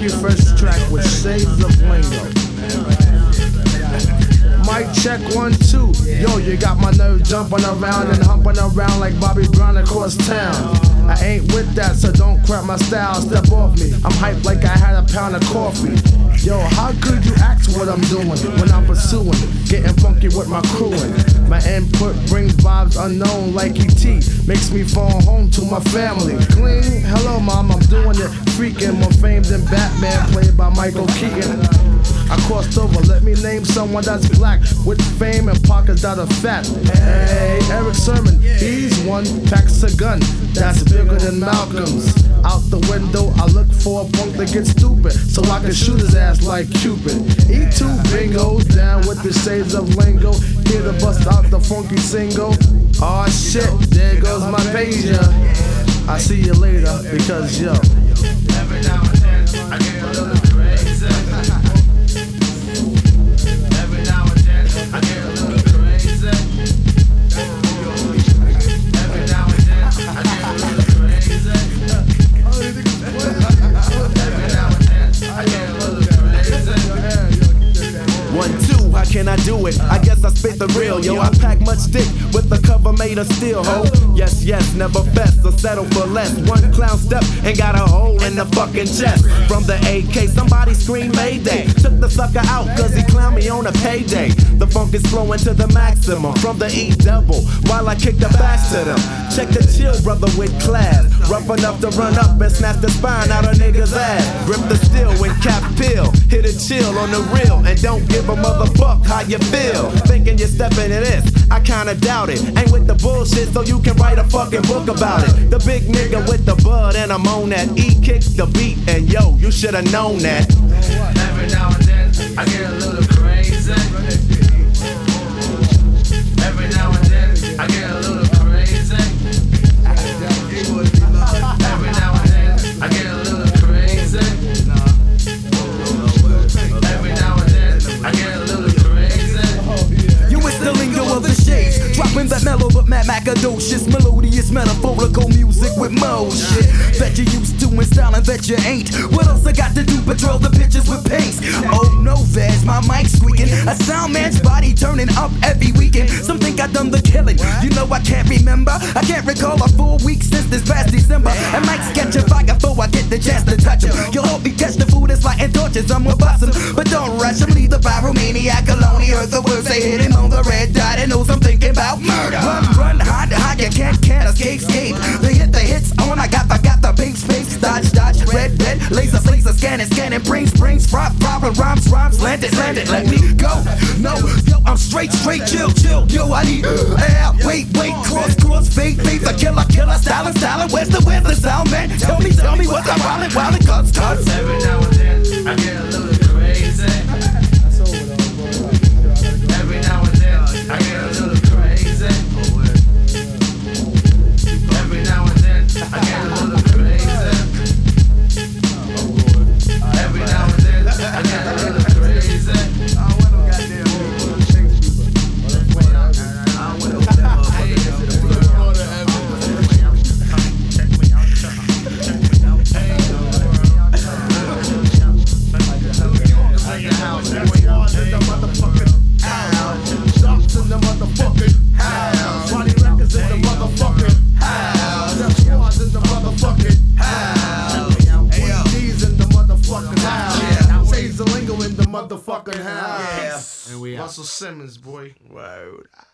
funky fresh track with shades of lingo. Mic check 1, 2. Yo, you got my nerve jumping around and humping around like Bobby Brown across town. I ain't with that, so don't crap my style, step off me. I'm hyped like I had a pound of coffee. Yo, how could you ask what I'm doing when I'm pursuing, getting funky with my crewing? My input brings vibes unknown like E.T. Makes me phone home to my family. Cling, hello mom, I'm doing it. Freaking more famed than Batman, played by Michael Keaton. I crossed over, let me name someone that's black with fame and pockets that are fat. Hey, Eric Sermon, he's one, packs a gun that's bigger than Malcolm's. Out the window, I look for a punk that gets stupid, so I can shoot his ass like Cupid. E2 bingo, down with the shades of lingo. Here to bust out the funky single. Aw shit, there goes my pager. I see you later, because yo, every now and then I get a little crazy. Every now and then I get a little crazy. Every now and then I get a little crazy. Every now and then I get a little crazy. 1, 2, how can I do it? I guess I spit the real, yo. I pack much dick with the cover made of steel, ho. Yes, yes, never fess or settle for less. One clown step and got a hole in the fucking chest. From the AK, somebody scream Mayday. Took the sucker out cause he clowned me on a payday. The funk is flowing to the maximum from the E double while I kick the facts to them. Check the chill brother with class. Rough enough to run up and snap the spine out a nigga's ass. Grip the steel and cap pill. Hit a chill on the real and don't give a motherfuck how you feel. Thinking you're stepping to this, I kinda doubt it. Ain't with the bullshit so you can write a fucking book about it. The big nigga with the bud and I'm on that. E kick the beat and yo, you should've known that. Every now and then I get a little crazy. Every now and then I get a little crazy. Every now and then I get a little crazy. Every now and then I get a little crazy. You with the lingo of the shades, dropping that mellow but macadocious, melodious, metaphorical music with motion that you used to and styling that you ain't. What else I got to do but draw the pictures with paints? Oh no, there's my mic squeaking, a sound man's body turning up every weekend. Some think I done the killing, you know I can't remember. I can't recall a full week since this past December. And mics catch a fire before I get the chance to touch them. You'll help me catch the food that's lighting torches, I'm a bust 'em. But don't rush him, leave the pyromaniac alone. He heard the words they hit him on the red dot and knows I'm thinking about murder. Run, hide, you can't escape. They hit the hits on, I got the pink space. Dodge, red, laser, scanning, brings, front, proper rhymes, land it, let me go. No, yo, I'm straight, chill. Yo, I need air, wait, cross, fade, the killer, styling. Where's the sound, man? Tell me what's up, wildin', cuts. Every now and then I get a little crazy. Every now and then I get a little crazy. Every now and then I get a little crazy. Every now and then I get a little crazy. Motherfucking house. Yeah. And we Russell Simmons, boy. Word.